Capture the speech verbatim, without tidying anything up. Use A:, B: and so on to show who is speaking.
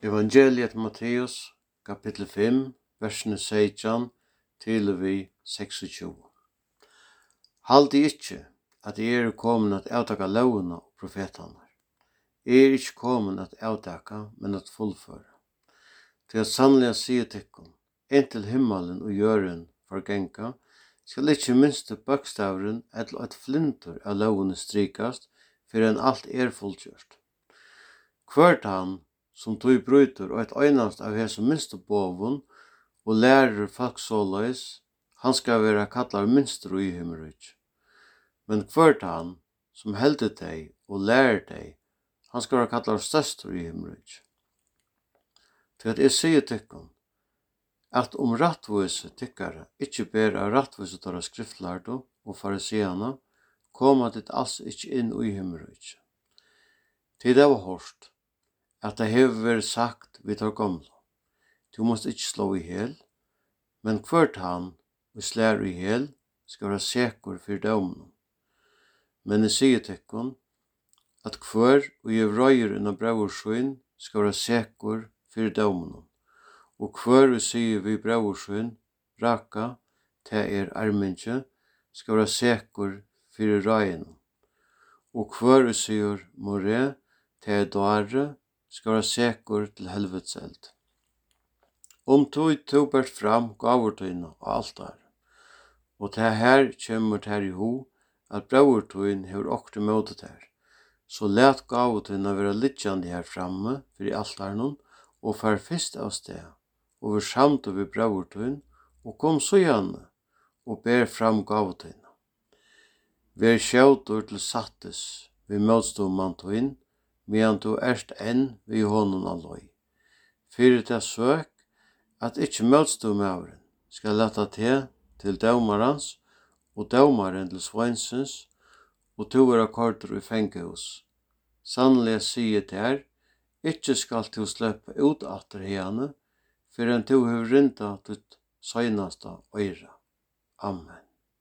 A: Evangeliet Matteus, kapitel fem, versene sytjan til og vi seksogtjúgu. Haldi ikkje at eg er komin at avtaka lovuna og profetanar. Eg er ikkje komin at avtaka, men at fullføre. Til at sannlega sier tykkum, inntil himmelen og jøren forgenka, skal ikkje minste bøkstavren eller et flintur av lovene strikast, fyrir enn alt er fullgjørt. Hvert han som tog bryter og et øynast av hese minste bovun og lærer folk såleis, han skal være kallar minster i himmelrike. Men hvert han som helder deg og lærer deg, han skal være kallar størstur i himmelrike. Til at jeg sier tykkum, at om rattvise tykkare ikkje ber av rattvise tåra skriftlærdo og fariseana, koma dit alls ikkje inn i himmelrike. Til det var hårst, at det hever vært sagt vi tar gamla. Du måst ikkje slå i hel, men hvert han vi slær i hel skal være sekur for dømmen. Men jeg sier tekkun at hver og jeg røyer inna braursvinn skal være sekur for dømmen. Og hver og sier vi braursvinn raka te er arminje skal være sekur for røyen. Og hver og sier more te er dåre skal være sekur til helvetseld. Om tog tog bært fram gavortøyna og alt der. Og det her kjemmer her i ho, at bravortøyn hever okre møtet her. Så let gavortøyna være litjande her framme for i alt der noen, og fær fyrst av sted, og vi samt over bravortøyn, og kom så gjerne, og ber fram gavortøyna. Vær sjautor til sattes, vi møtstå mantøyn, medan du erst enn vi honom alloi. Fyrir det søk, at ikkje møtståmævren skal leta til til dømarans, og dømaren til sveinsens, og to er akkorder i fengehus. Sannelig sier det her, ikkje skal du slippe ut atter hene, fyrir enn du har rinda ditt søgnasta øyre. Amen.